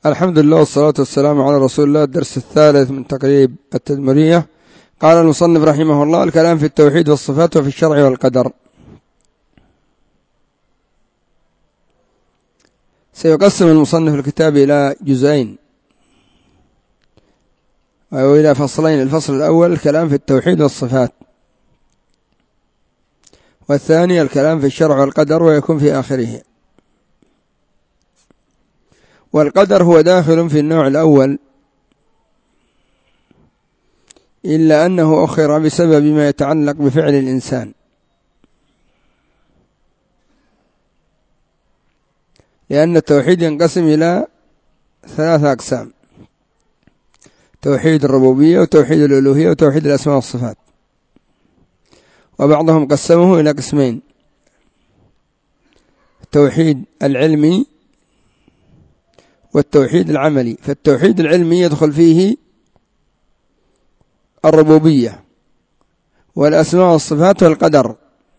الحمد لله والصلاة والسلام على رسول الله. الدرس الثالث من تقريب التدمرية. قال المصنف رحمه الله: الكلام في التوحيد والصفات وفي الشرع والقدر. سيقسم المصنف الكتاب إلى جزئين وإلى فصلين. الفصل الأول الكلام في التوحيد والصفات، والثاني الكلام في الشرع والقدر، ويكون في آخره. والقدر هو داخل في النوع الأول، إلا أنه أخر بسبب ما يتعلق بفعل الإنسان، لأن التوحيد ينقسم إلى 3 أقسام: توحيد الربوبية وتوحيد الألوهية وتوحيد الأسماء والصفات. وبعضهم قسمه إلى قسمين: التوحيد العلمي والتوحيد العملي. فالتوحيد العلمي يدخل فيه الربوبية والأسماء والصفات والقدر،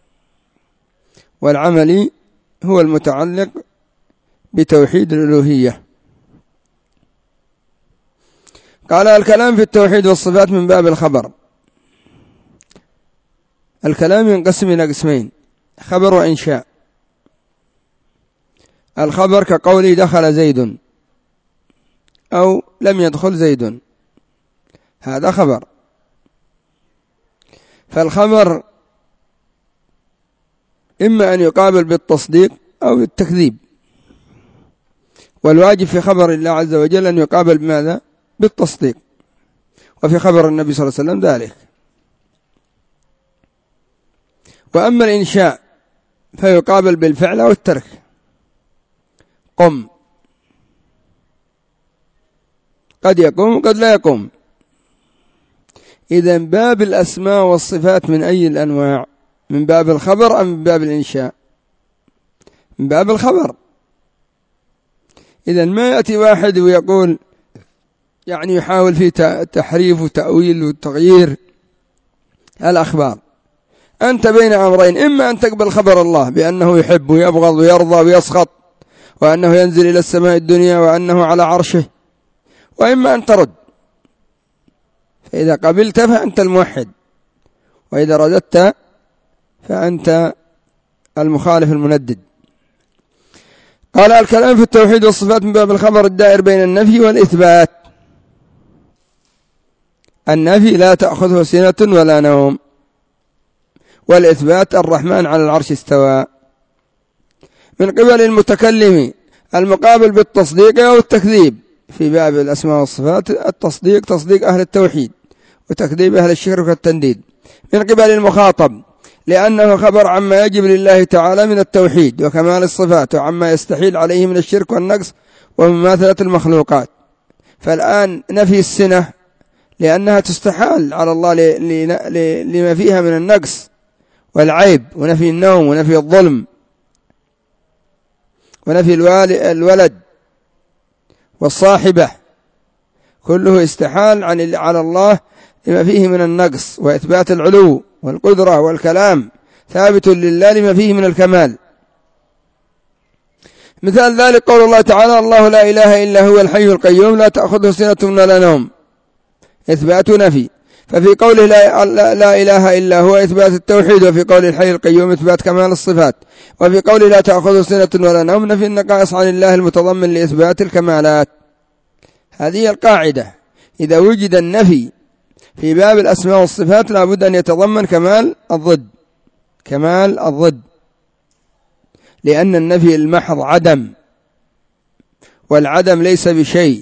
والعملي هو المتعلق بتوحيد الألوهية. قال: الكلام في التوحيد والصفات من باب الخبر. الكلام ينقسم إلى قسمين: خبر وإنشاء. الخبر كقولي دخل زيد أو لم يدخل زيد، هذا خبر. فالخبر إما أن يقابل بالتصديق أو بالتكذيب، والواجب في خبر الله عز وجل أن يقابل بماذا؟ بالتصديق. وفي خبر النبي صلى الله عليه وسلم ذلك. وأما الإنشاء فيقابل بالفعل أو الترك. قم، قد يقوم وقد لا يقوم. إذن باب الأسماء والصفات من أي الأنواع؟ من باب الخبر أم من باب الإنشاء؟ من باب الخبر. إذن ما يأتي واحد ويقول يعني يحاول في تحريف وتأويل وتغيير الأخبار. أنت بين أمرين: إما أن تقبل خبر الله بأنه يحب ويبغض ويرضى ويسخط، وأنه ينزل إلى السماء الدنيا، وأنه على عرشه، وإما أن ترد. فإذا قبلت فأنت الموحد، وإذا رددت فأنت المخالف المندد. قال: الكلام في التوحيد والصفات من باب الخبر الدائر بين النفي والإثبات. النفي لا تأخذه سنة ولا نوم، والإثبات الرحمن على العرش استوى. من قبل المتكلم المقابل بالتصديق أو التكذيب. في باب الأسماء والصفات التصديق تصديق أهل التوحيد، وتكذيب أهل الشرك والتنديد. من قبل المخاطب لأنه خبر عما يجب لله تعالى من التوحيد وكمال الصفات، وعما يستحيل عليه من الشرك والنقص ومماثلة المخلوقات. فالآن نفي السنة لأنها تستحال على الله لما فيها من النقص والعيب، ونفي النوم، ونفي الظلم، ونفي الولد والصاحبة، كله استحال على الله لما فيه من النقص. وإثبات العلو والقدرة والكلام ثابت لله لما فيه من الكمال. مثال ذلك قول الله تعالى: الله لا إله إلا هو الحي القيوم لا تأخذه سنة ولا نوم. إثبات نفي. ففي قوله لا إله إلا هو إثبات التوحيد، وفي قوله الحي القيوم إثبات كمال الصفات، وفي قوله لا تأخذه سنة ولا نوم نفي النقائص عن الله المتضمن لإثبات الكمالات. هذه القاعدة: إذا وجد النفي في باب الأسماء والصفات لا بد أن يتضمن كمال الضد. كمال الضد، لأن النفي المحض عدم، والعدم ليس بشيء،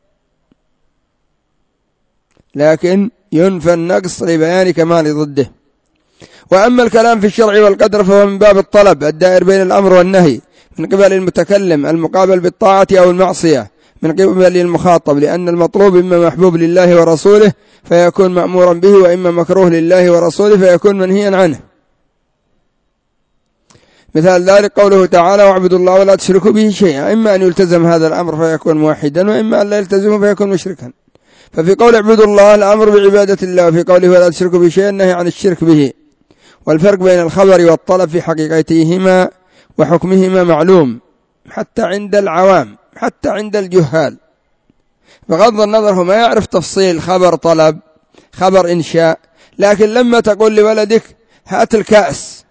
لكن ينفى النقص لبيان كمال ضده. وأما الكلام في الشرع والقدر فهو من باب الطلب الدائر بين الأمر والنهي، من قبل المتكلم المقابل بالطاعة أو المعصية، من قبل المخاطب لأن المطلوب إما محبوب لله ورسوله فيكون مأمورا به، وإما مكروه لله ورسوله فيكون منهيا عنه. مثال ذلك قوله تعالى: واعبدوا الله ولا تشركوا به شيئا. إما أن يلتزم هذا الأمر فيكون موحدا، وإما أن لا يلتزمه فيكون مشركا. ففي قول اعبدوا الله الأمر بعبادة الله، وفي قوله ولا تشركوا به شيئا النهي عن الشرك به. والفرق بين الخبر والطلب في حقيقتهما وحكمهما معلوم حتى عند العوام، حتى عند الجهال. بغض النظر هو ما يعرف تفصيل خبر طلب خبر إنشاء، لكن لما تقول لولدك هات الكأس،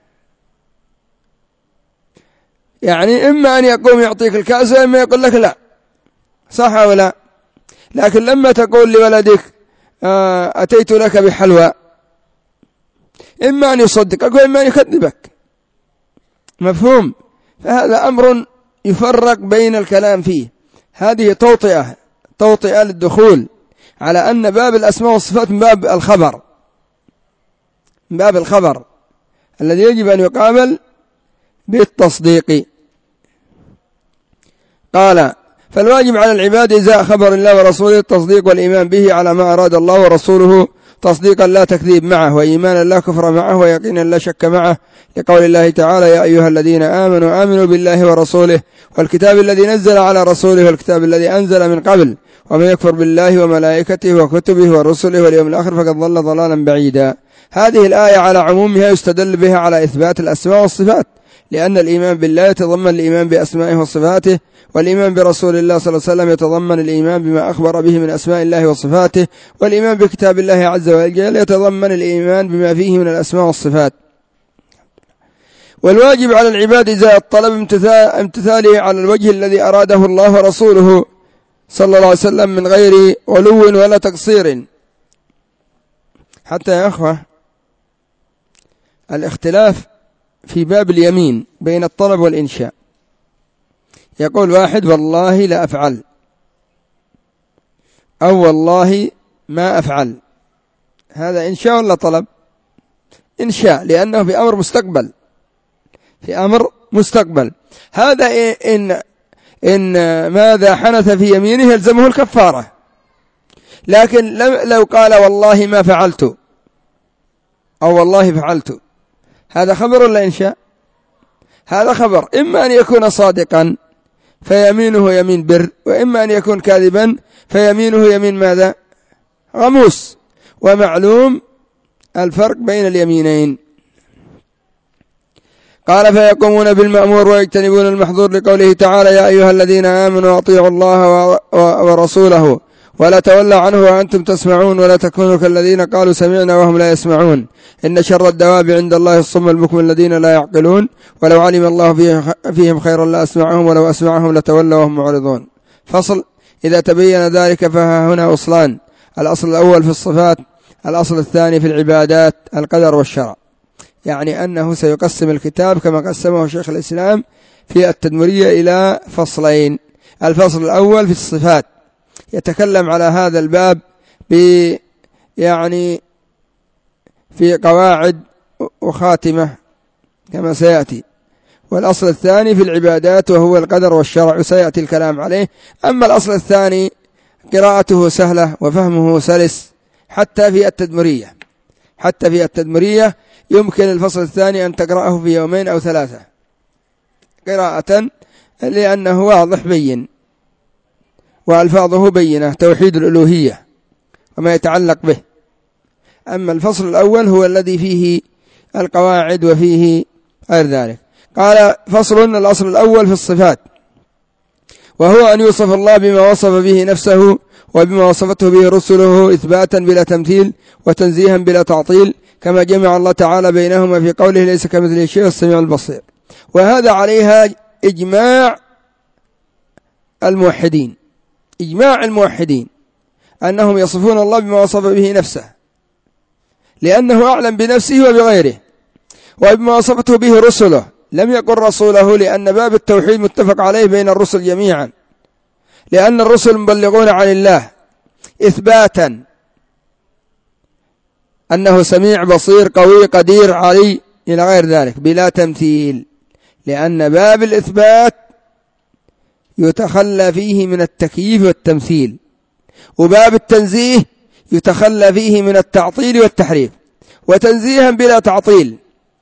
يعني إما أن يقوم يعطيك الكأس وإما يقول لك لا، صح أو لا؟ لكن لما تقول لولدك أتيت لك بحلوى، إما أن يصدقك وإما أن يكذبك، مفهوم؟ فهذا أمر يفرق بين الكلام فيه. هذه توطئة للدخول على أن باب الأسماء والصفات من باب الخبر، من باب الخبر الذي يجب أن يقابل بالتصديق. قال فالواجب على العباد إزاء خبر الله ورسوله التصديق والإيمان به على ما أراد الله ورسوله، تصديقا لا تكذيب معه، وإيمانا لا كفر معه، ويقينا لا شك معه، لقول الله تعالى يا أيها الذين آمنوا آمنوا بالله ورسوله والكتاب الذي نزل على رسوله والكتاب الذي أنزل من قبل، ومن يكفر بالله وملائكته وكتبه ورسله واليوم الآخر فقد ضل ضلالا بعيدا. هذه الآية على عمومها يستدل بها على إثبات الأسماء والصفات، لأن الإيمان بالله يتضمن الإيمان بأسمائه وصفاته، والإيمان برسول الله صلى الله عليه وسلم يتضمن الإيمان بما أخبر به من أسماء الله وصفاته، والإيمان بكتاب الله عز وجل يتضمن الإيمان بما فيه من الأسماء والصفات. والواجب على العباد إزاء الطلب امتثاله على الوجه الذي أراده الله ورسوله صلى الله عليه وسلم من غير غلو ولا تقصير. حتى يا أخوة الاختلاف في باب اليمين بين الطلب والإنشاء، يقول واحد والله لا أفعل، أو والله ما أفعل، هذا إنشاء ولا طلب؟ إنشاء، لأنه في أمر مستقبل، في أمر مستقبل. هذا إن ماذا حنث في يمينه يلزمه الكفارة، لكن لو قال والله ما فعلت أو والله فعلت، هذا خبر ولا إنشاء؟ هذا خبر، إما أن يكون صادقا فيمينه يمين بر، وإما أن يكون كاذبا فيمينه يمين ماذا؟ غموس. ومعلوم الفرق بين اليمينين. قال فيقومون بالمأمور ويجتنبون المحظور، لقوله تعالى يا أيها الذين آمنوا أطيعوا الله ورسوله ولا تولوا عنه وأنتم تسمعون ولا تكونوا كالذين قالوا سمعنا وهم لا يسمعون إن شر الدواب عند الله الصم البكم الذين لا يعقلون ولو علم الله فيهم خيرا لأسمعهم ولو أسمعهم لتولوا وهم معرضون. فصل. إذا تبين ذلك فها هنا أصلان: الأصل الأول في الصفات، الأصل الثاني في العبادات، القدر والشرع. يعني أنه سيقسم الكتاب كما قسمه شيخ الإسلام في التدمرية إلى فصلين. الفصل الأول في الصفات، يتكلم على هذا الباب يعني في قواعد وخاتمة كما سيأتي. والأصل الثاني في العبادات وهو القدر والشرع، سيأتي الكلام عليه. أما الأصل الثاني قراءته سهلة وفهمه سلس حتى في التدمرية يمكن الفصل الثاني أن تقرأه في يومين أو ثلاثة قراءة، لأنه واضح بين وألفاظه بينة، توحيد الألوهية وما يتعلق به. أما الفصل الأول هو الذي فيه القواعد وفيه غير ذلك. قال فصل. الأصل الأول في الصفات، وهو أن يوصف الله بما وصف به نفسه وبما وصفته به رسله إثباتا بلا تمثيل وتنزيها بلا تعطيل، كما جمع الله تعالى بينهما في قوله ليس كمثله شيء السميع البصير. وهذا عليها إجماع الموحدين، أنهم يصفون الله بما وصف به نفسه لأنه أعلم بنفسه وبغيره، وبما وصفته به رسله. لم يقل رسوله لأن باب التوحيد متفق عليه بين الرسل جميعا، لأن الرسل مبلغون عن الله إثباتا أنه سميع بصير قوي قدير علي إلى غير ذلك بلا تمثيل، لأن باب الإثبات يتخلى فيه من التكييف والتمثيل، وباب التنزيه يتخلى فيه من التعطيل والتحريف. وتنزيها بلا تعطيل،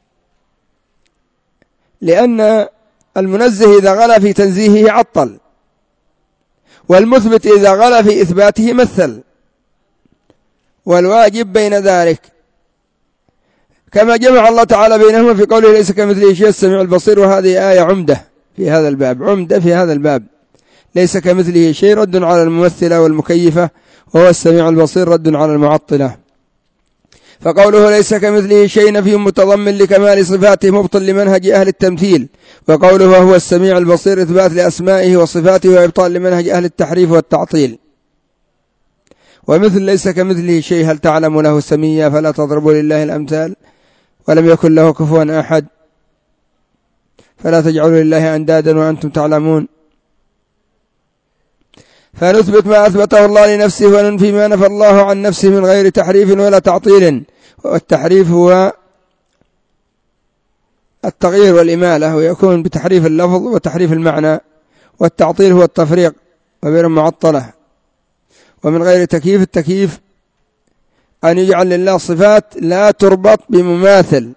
لأن المنزه إذا غلا في تنزيهه عطل، والمثبت إذا غلا في إثباته مثل. والواجب بين ذلك كما جمع الله تعالى بينهما في قوله ليس كمثله شيء السميع البصير. وهذه آية عمدة في هذا الباب، ليس كمثله شيء رد على الممثلة والمكيفة، وهو السميع البصير رد على المعطلة. فقوله ليس كمثله شيء نفي متضمن لكمال صفاته مبطل لمنهج أهل التمثيل، وقوله وهو السميع البصير إثبات لأسمائه وصفاته وإبطال لمنهج أهل التحريف والتعطيل. ومثل ليس كمثله شيء هل تعلم له سميا فلا تضربوا لله الأمثال ولم يكن له كفوا أحد فلا تجعلوا لله أندادا وأنتم تعلمون. فنثبت ما أثبته الله لنفسه وننفي ما نفى الله عن نفسه من غير تحريف ولا تعطيل. والتحريف هو التغيير والإمالة، ويكون بتحريف اللفظ وتحريف المعنى، والتعطيل هو التفريق وبين معطلة. ومن غير تكييف، التكييف أن يجعل لله صفات لا تربط بمماثل،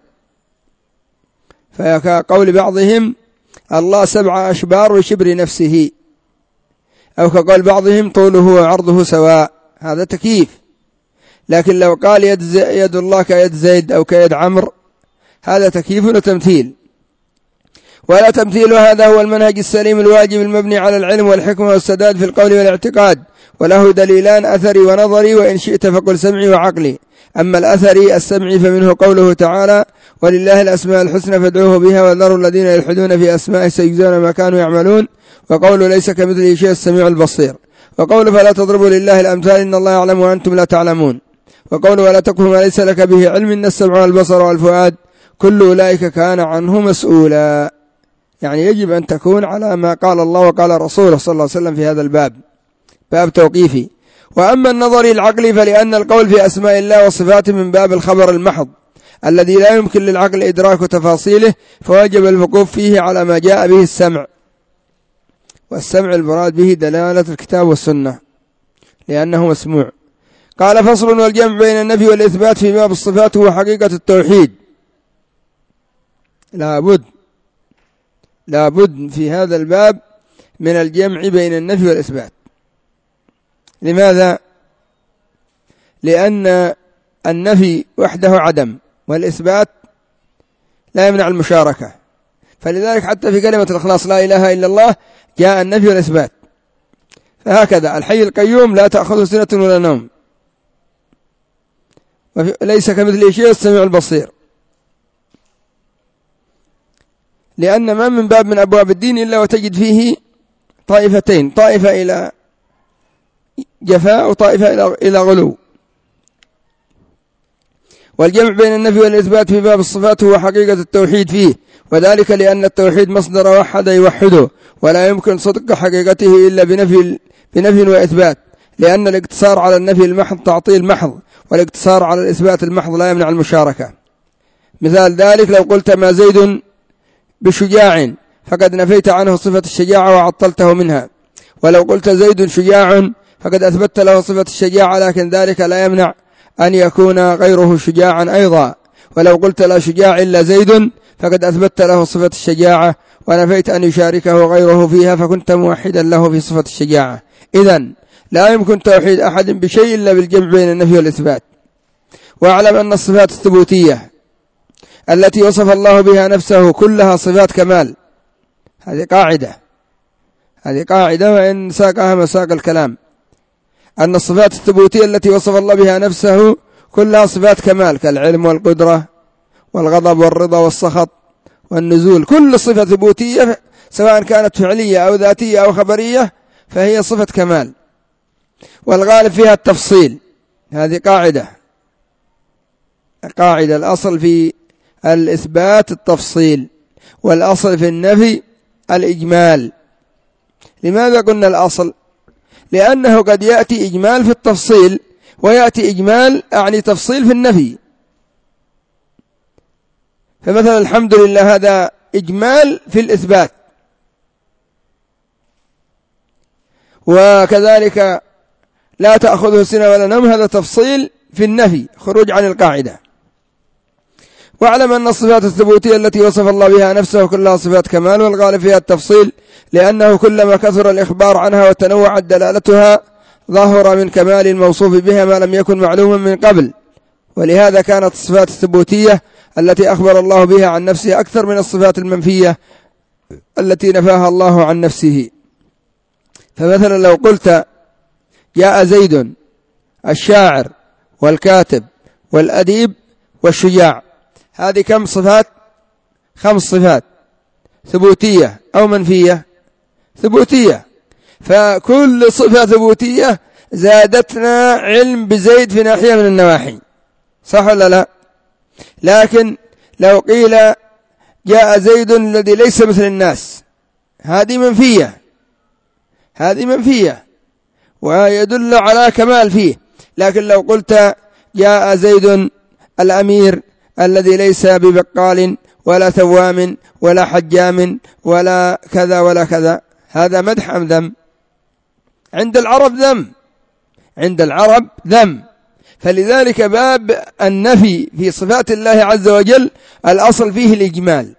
فكقول بعضهم الله 7 أشبار وشبر نفسه، أو كقول بعضهم طوله وعرضه سواء، هذا تكييف. لكن لو قال يد الله كيد زيد أو كيد عمرو، هذا تكييف وتمثيل. ولا تمثيل، وهذا هو المنهج السليم الواجب المبني على العلم والحكمة والسداد في القول والاعتقاد، وله دليلان أثري ونظري، وإن شئت فقل سمعي وعقلي. أما الأثري السمعي فمنه قوله تعالى ولله الأسماء الحسنى فادعوه بها وذروا الذين يلحدون في أسمائه سيجزون ما كانوا يعملون، وقوله ليس كمثله شيء السميع البصير، وقوله فلا تضربوا لله الأمثال إن الله يعلم وأنتم لا تعلمون، وقوله ولا تقف ما ليس لك به علم إن السمع والبصر والفؤاد كل أولئك كان عنه مسؤولا. يعني يجب أن تكون على ما قال الله وقال رسوله صلى الله عليه وسلم في هذا الباب، باب توقيفي. وأما النظر العقلي فلأن القول في أسماء الله وصفاته من باب الخبر المحض الذي لا يمكن للعقل إدراك تفاصيله، فوجب الوقوف فيه على ما جاء به السمع. والسمع المراد به دلالة الكتاب والسنة لأنه مسموع. قال فصل والجمع بين النفي والإثبات في باب الصفات هو حقيقة التوحيد. لابد في هذا الباب من الجمع بين النفي والإثبات. لماذا؟ لأن النفي وحده عدم، والإثبات لا يمنع المشاركة. فلذلك حتى في كلمة الإخلاص لا إله إلا الله جاء النفي والإثبات. فهكذا الحي القيوم لا تأخذه سنة ولا نوم، ليس كمثله شيء السميع البصير، لأن ما من باب من أبواب الدين إلا وتجد فيه طائفتين، طائفة إلى جفاء وطائفة إلى غلو. والجمع بين النفي والإثبات في باب الصفات هو حقيقة التوحيد فيه، وذلك لأن التوحيد مصدر وحد يوحده، ولا يمكن صدق حقيقته إلا بنفي وإثبات، لأن الاقتصار على النفي المحض تعطيل محض، والاقتصار على الإثبات المحض لا يمنع المشاركة. مثال ذلك لو قلت ما زيد بشجاع فقد نفيت عنه صفة الشجاعة وعطلته منها، ولو قلت زيد شجاع فقد أثبت له صفة الشجاعة، لكن ذلك لا يمنع أن يكون غيره شجاعا أيضا. ولو قلت لا شجاع إلا زيد فقد أثبت له صفة الشجاعة ونفيت أن يشاركه غيره فيها، فكنت موحدا له في صفة الشجاعة. إذن لا يمكن توحيد أحد بشيء إلا بالجمع بين النفي والإثبات. واعلم أن الصفات الثبوتية التي وصف الله بها نفسه كلها صفات كمال. هذه قاعدة وإن ساقها مساق الكلام، أن الصفات الثبوتية التي وصف الله بها نفسه كلها صفات كمال، كالعلم والقدرة والغضب والرضا والسخط والنزول، كل صفة ثبوتية سواء كانت فعلية أو ذاتية أو خبرية فهي صفة كمال. والغالب فيها التفصيل، هذه قاعدة الأصل في الإثبات التفصيل، والأصل في النفي الإجمال. لماذا قلنا الأصل؟ لأنه قد يأتي إجمال في التفصيل ويأتي إجمال أعني تفصيل في النفي. فمثلا الحمد لله هذا إجمال في الإثبات، وكذلك لا تأخذه سنة ولا نوم هذا تفصيل في النفي، خروج عن القاعدة. واعلم أن الصفات الثبوتية التي وصف الله بها نفسه كلها صفات كمال، والغالب فيها التفصيل، لأنه كلما كثر الإخبار عنها وتنوعت دلالتها ظهر من كمال الموصوف بها ما لم يكن معلوما من قبل. ولهذا كانت الصفات الثبوتية التي أخبر الله بها عن نفسه أكثر من الصفات المنفية التي نفاها الله عن نفسه. فمثلا لو قلت جاء زيد الشاعر والكاتب والأديب والشجاع، هذه كم صفات؟ 5 صفات، ثبوتية أو منفية؟ ثبوتية. فكل صفة ثبوتية زادتنا علم بزيد في ناحية من النواحي، صح ولا لا؟ لكن لو قيل جاء زيد الذي ليس مثل الناس، هذه منفية، هذه منفية ويدل على كمال فيه. لكن لو قلت جاء زيد الأمير الذي ليس ببقال ولا ثوام ولا حجام ولا كذا ولا كذا، هذا مدح أم ذم؟ عند العرب ذم، عند العرب ذم. فلذلك باب النفي في صفات الله عز وجل الأصل فيه الإجمال،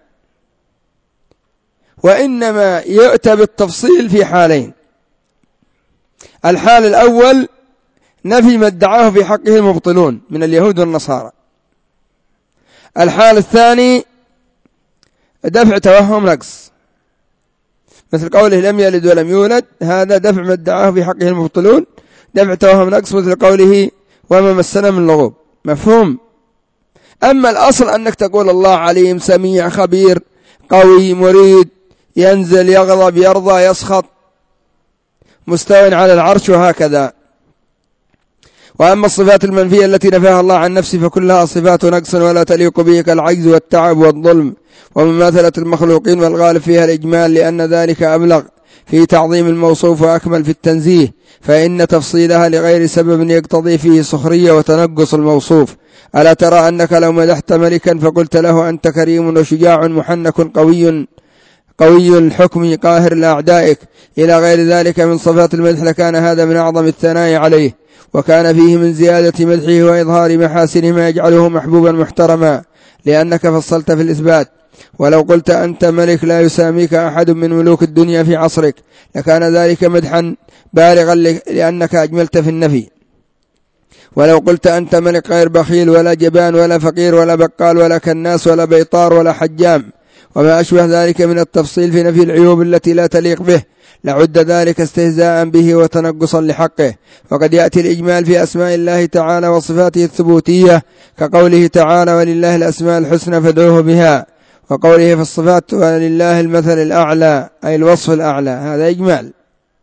وإنما يؤتى بالتفصيل في حالين: الحال الأول نفي ما ادعاه في حقه المبطلون من اليهود والنصارى، الحال الثاني دفع توهم نقص، مثل قوله لم يلد ولم يولد، هذا دفع ما ادعاه في حقه المبطلون، دفع توهم نقص مثل قوله وما مسنا من لغوب، مفهوم؟ أما الأصل أنك تقول الله عليم سميع خبير قوي مريد، ينزل يغضب يرضى يسخط، مستوٍ على العرش، وهكذا. وأما الصفات المنفية التي نفاها الله عن نفسه فكلها صفات نقص ولا تليق به، كالعجز والتعب والظلم ومماثلة المخلوقين، والغالب فيها الإجمال لأن ذلك أبلغ في تعظيم الموصوف وأكمل في التنزيه، فإن تفصيلها لغير سبب يقتضي فيه سخرية وتنقص الموصوف. ألا ترى أنك لو مدحت ملكا فقلت له أنت كريم وشجاع محنك قوي الحكم قاهر لأعدائك إلى غير ذلك من صفات المدح، لكان هذا من أعظم الثناء عليه، وكان فيه من زيادة مدحه وإظهار محاسنه ما يجعله محبوبا محترما، لأنك فصلت في الإثبات. ولو قلت أنت ملك لا يساميك أحد من ملوك الدنيا في عصرك لكان ذلك مدحا بالغا لأنك أجملت في النفي. ولو قلت أنت ملك غير بخيل ولا جبان ولا فقير ولا بقال ولا كناس ولا بيطار ولا حجام وما أشبه ذلك من التفصيل في نفي العيوب التي لا تليق به، لعد ذلك استهزاء به وتنقصا لحقه. وقد يأتي الإجمال في أسماء الله تعالى وصفاته الثبوتية، كقوله تعالى ولله الأسماء الحسنى فادعوه بها، وقوله في الصفات ولله المثل الأعلى أي الوصف الأعلى، هذا إجمال،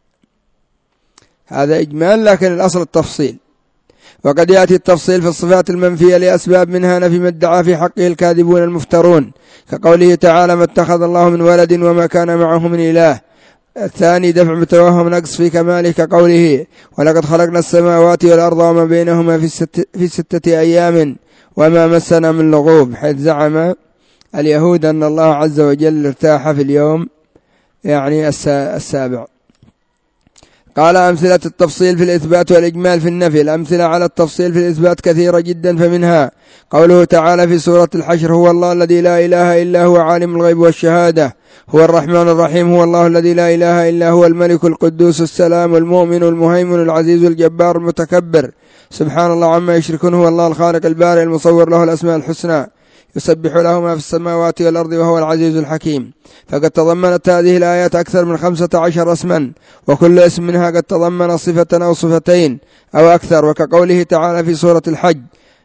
هذا إجمال، لكن الأصل التفصيل. وقد يأتي التفصيل في الصفات المنفية لأسباب، منها نفي ما ادعى في حقه الكاذبون المفترون، كقوله تعالى ما اتخذ الله من ولد وما كان معه من إله. الثاني دفع متوهم نقص في كماله، كقوله ولقد خلقنا السماوات والأرض وما بينهما في 6 أيام وما مسنا من لغوب، حيث زعم اليهود أن الله عز وجل ارتاح في اليوم يعني 7. قال أمثلة التفصيل في الإثبات والإجمال في النفي. الأمثلة على التفصيل في الإثبات كثيرة جدا، فمنها قوله تعالى في سورة الحشر هو الله الذي لا إله إلا هو عالم الغيب والشهادة هو الرحمن الرحيم هو الله الذي لا إله إلا هو الملك القدوس السلام المؤمن المهيمن العزيز الجبار المتكبر سبحان الله عما يشركون هو الله الخالق البارئ المصور له الأسماء الحسنى يسبح له ما في السماوات والأرض وهو العزيز الحكيم. فقد تضمنت هذه الآيات أكثر من 15 اسما، وكل اسم منها قد تضمن صفة أو صفتين أو أكثر، وكقوله تعالى في سورة الحج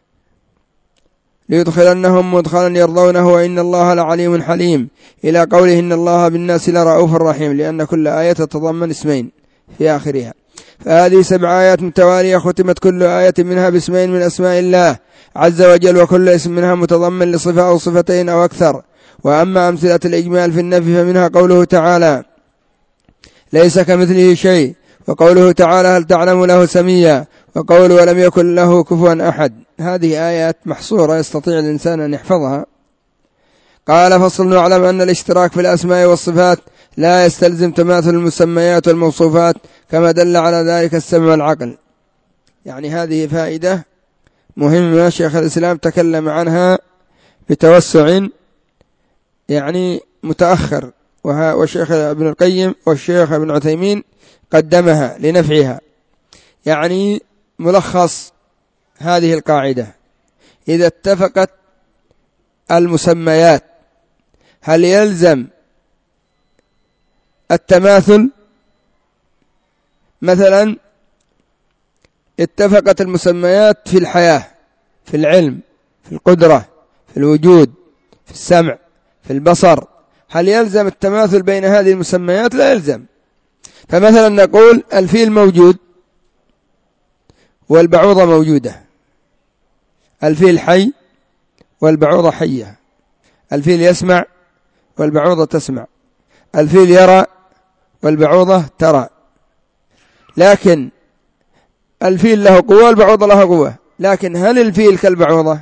ليدخلنهم مدخلا يرضونه وإن الله لعليم حليم، إلى قوله إن الله بالناس لرؤوف رحيم، لأن كل آية تتضمن اسمين في آخرها. فهذه 7 آيات متوالية ختمت كل آية منها باسمين من أسماء الله عز وجل، وكل اسم منها متضمن لصفة أو صفتين أو أكثر. وأما أمثلة الإجمال في النفي فمنها قوله تعالى ليس كمثله شيء، وقوله تعالى هل تعلم له سميا، وقول ولم يكن له كفوا أحد. هذه آيات محصورة يستطيع الإنسان أن يحفظها. قال فصل نعلم أن الاشتراك في الأسماء والصفات لا يستلزم تماثل المسميات والموصوفات كما دل على ذلك السمع والعقل. يعني هذه فائدة مهمة شيخ الإسلام تكلم عنها بتوسع يعني متأخر، والشيخ ابن القيم والشيخ ابن عثيمين قدمها لنفعها. يعني ملخص هذه القاعدة إذا اتفقت المسميات هل يلزم التماثل مثلا اتفقت المسميات في الحياة، في العلم، في القدرة، في الوجود، في السمع، في البصر، هل يلزم التماثل بين هذه المسميات؟ لا يلزم. فمثلا نقول الفيل موجود والبعوضة موجودة، الفيل حي والبعوضة حية، الفيل يسمع والبعوضة تسمع، الفيل يرى والبعوضة ترى، لكن الفيل له قوة والبعوضة له قوة، لكن هل الفيل كالبعوضة؟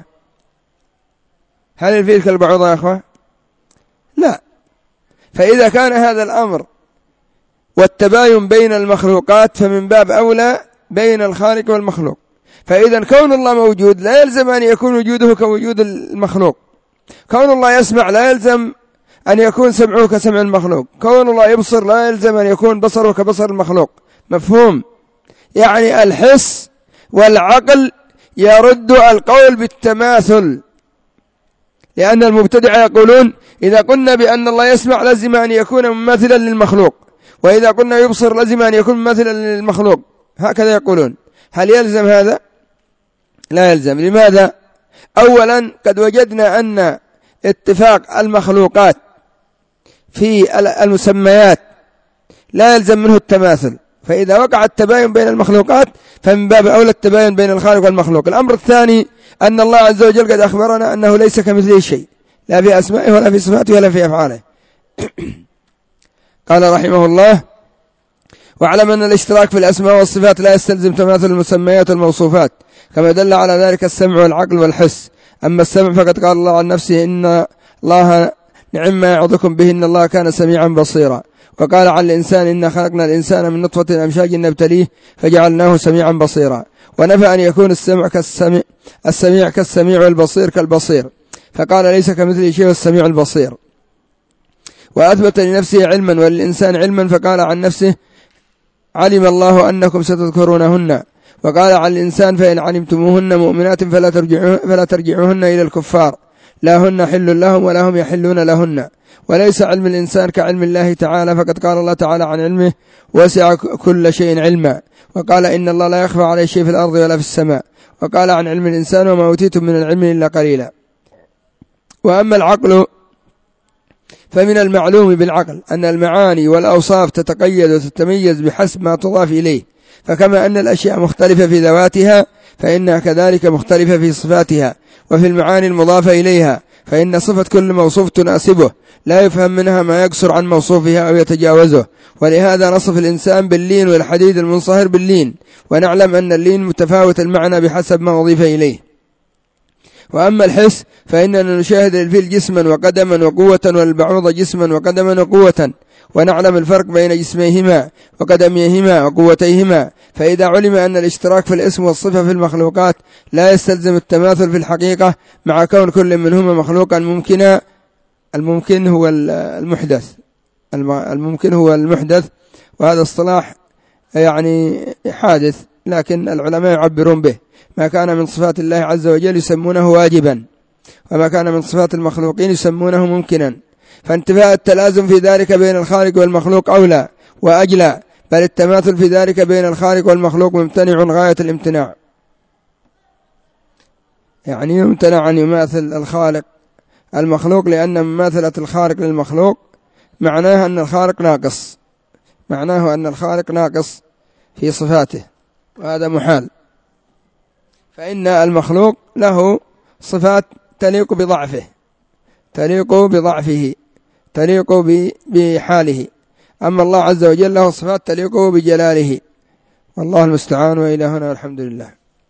هل الفيل كالبعوضة يا أخوة؟ لا. فإذا كان هذا الأمر والتباين بين المخلوقات فمن باب أولى بين الخالق والمخلوق. فإذا كون الله موجود لا يلزم أن يكون وجوده كوجود المخلوق، كون الله يسمع لا يلزم أن يكون سمعه كسمع المخلوق، كون الله يبصر لا يلزم أن يكون بصره كبصر المخلوق. مفهوم؟ يعني الحس والعقل يرد القول بالتماثل، لأن المبتدعة يقولون إذا قلنا بأن الله يسمع لازم أن يكون مماثلا للمخلوق، وإذا قلنا يبصر لازم أن يكون مماثلا للمخلوق، هكذا يقولون. هل يلزم هذا؟ لا يلزم. لماذا؟ أولا قد وجدنا أن اتفاق المخلوقات في المسميات لا يلزم منه التماثل، فإذا وقع التباين بين المخلوقات فمن باب أولى التباين بين الخالق والمخلوق. الأمر الثاني أن الله عز وجل قد أخبرنا أنه ليس كمثله شيء، لا في أسمائه ولا في صفاته ولا في أفعاله. قال رحمه الله: واعلم أن الاشتراك في الأسماء والصفات لا يستلزم تماثل المسميات والموصوفات، كما دل على ذلك السمع والعقل والحس. أما السمع فقد قال الله عن نفسه: إن الله نعم ما يعظكم به إن الله كان سميعا بصيرا. وقال عن الإنسان: إنا خلقنا الإنسان من نطفة أمشاج نبتليه فجعلناه سميعا بصيرا. ونفى أن يكون السميع كالسميع والبصير كالبصير، فقال: ليس كمثله شيء السميع البصير. وأثبت لنفسه علما وللإنسان علما، فقال عن نفسه: علم الله أنكم ستذكرونهن. وقال عن الإنسان: فإن علمتموهن مؤمنات فلا ترجعوهن إلى الكفار، لا هن حل لهم ولا هم يحلون لهن. وليس علم الإنسان كعلم الله تعالى، فقد قال الله تعالى عن علمه: وسع كل شيء علما. وقال: إن الله لا يخفى عليه شيء في الأرض ولا في السماء. وقال عن علم الإنسان: وما أوتيتم من العلم إلا قليلا. وأما العقل فمن المعلوم بالعقل أن المعاني والأوصاف تتقيد وتتميز بحسب ما تضاف إليه، فكما أن الأشياء مختلفة في ذواتها فإنها كذلك مختلفة في صفاتها وفي المعاني المضافة إليها، فإن صفة كل موصوف تناسبه، لا يفهم منها ما يقصر عن موصوفها أو يتجاوزه. ولهذا نصف الإنسان باللين والحديد المنصهر باللين، ونعلم أن اللين متفاوت المعنى بحسب ما أضيف إليه. وأما الحس فإننا نشاهد الفيل جسما وقدما وقوة، والبعوض جسما وقدما وقوة، ونعلم الفرق بين جسميهما وقدميهما وقوتيهما. فإذا علم أن الاشتراك في الاسم والصفة في المخلوقات لا يستلزم التماثل في الحقيقة، مع كون كل منهما مخلوقا ممكنا. الممكن هو المحدث، وهذا اصطلاح يعني حادث، لكن العلماء يعبرون به. ما كان من صفات الله عز وجل يسمونه واجبا، وما كان من صفات المخلوقين يسمونه ممكنا. فانتفاء التلازم في ذلك بين الخالق والمخلوق أولى وأجلى، بل التماثل في ذلك بين الخالق والمخلوق ممتنع غاية الامتناع. يعني يمتنع أن يماثل الخالق المخلوق، لأن مماثلة الخالق للمخلوق معناه أن الخالق ناقص في صفاته، وهذا محال. فإن المخلوق له صفات تليق تليق بحاله، أما الله عز وجل له صفات تليق بجلاله. والله المستعان، وإلى هنا الحمد لله.